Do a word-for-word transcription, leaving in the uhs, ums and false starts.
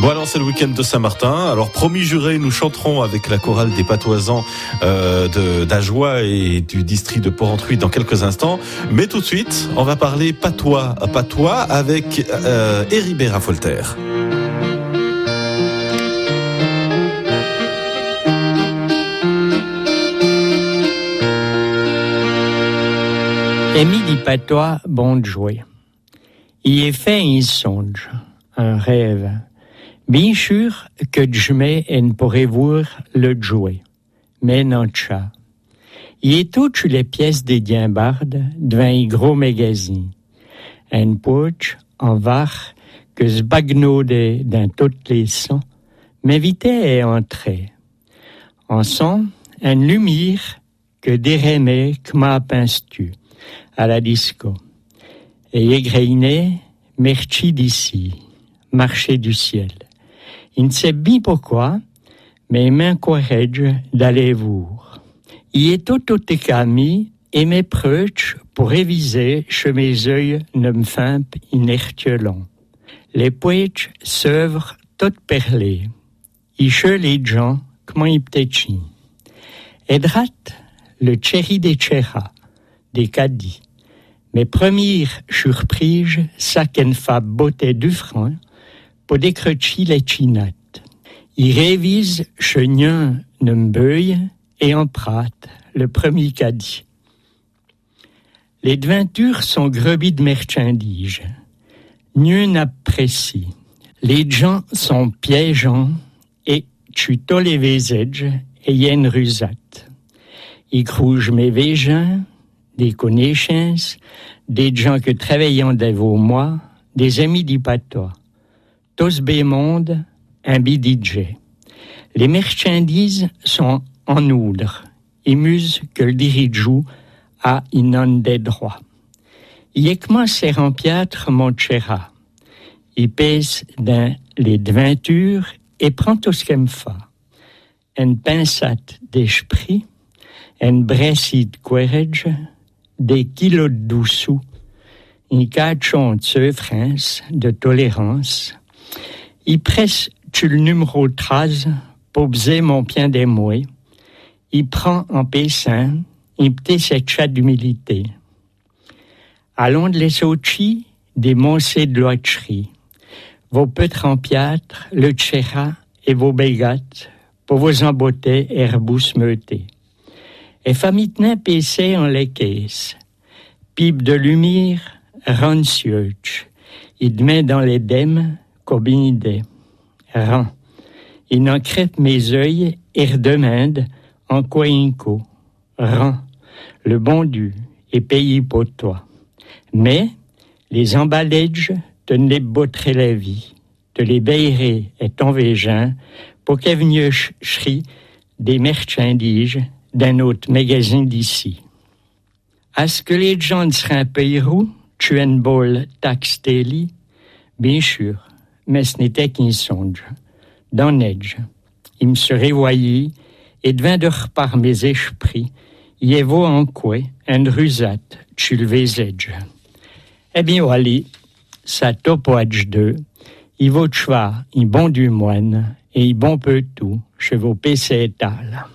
Bon alors c'est le week-end de Saint-Martin, alors promis juré, nous chanterons avec la chorale des Patoisans euh, de, d'Ajoie et du district de Porrentruy dans quelques instants, mais tout de suite on va parler patois, patois avec euh, Héribert Affolter. Émile patois bon de jouer. Il est fait un songe, un rêve. Bien sûr que jamais elle ne pourrait voir le jouer, mais non chat. Il est toutes les pièces des diambardes devant un gros magasin. Un poche en var que se bagnodait dans toutes les sons, m'invitait à entrer. En son, une lumière que déraimait que m'a pince-tu à la disco. Et égrainé, merci d'ici, marché du ciel. Il ne sait bien pourquoi, mais il m'encourage d'aller voir. Il est tout tout écami et mes proches pour réviser chez mes yeux ne me font inertiolon. Les poètes s'œuvrent toutes perlées. Ils chez les gens comment ils p't'échient. Et drate le chéri des chéras, des caddies. Mes premières surprises, ça qu'en fa beauté du frein, pour décrocher les chinates. Il révise chenien ne m'beuille et en prate le premier caddie. Les devintures sont grebies de marchandises. Nul n'apprécie. Les gens sont piégeants et tu tous les vézèges et y a une rusate. Ils crougent mes végins, des connaissances, des gens que travaillons des vos mois, des amis du patois. Tous bémonde, un bididje. Les marchandises sont en oudre. Ils musent que le dirijou a une des droits. Il est comment c'est rempiâtre mon chéra. Il pèse dans les devintures et prend tout ce qu'elle me fait. Une pincette d'esprit, une bressie de courage, des kilos de doucou, une cachon de souffrance, de tolérance. Il presse tu le numéro treize pour baiser mon pied d'émoué. Il prend en paissant, il p'tait cette chatte d'humilité. Allons de les sauchis, des moncés de loiterie. Vos petits rempiâtres, le tchéra et vos bégates, pour vos embotter herbous meutés. Et famitna paissé en les caisses. Pipe de lumière, rancieuch. Il met dans les dèmes, cobinidé. Rang. Il n'en crêpe mes yeux et redemande en quoi inco. Rang. Le bon Dieu est payé pour toi. Mais, les emballages te ne les botterait la vie, te les baillerais et ton végin pour qu'elle vienne chrie des marchandises d'un autre magasin d'ici. À ce que les gens seraient un payerou, tu as une bol taxe daily? Bien sûr, mais ce n'était qu'un songe. Dans neige, il me serait voyé et devint de repart mes esprits, y est vaut en quoi, une rusate, tu le vézège. Eh bien, allez, ça topoage deux, il vaut de choix, il bon du moine, et il bon peu tout, chez vos P C étal.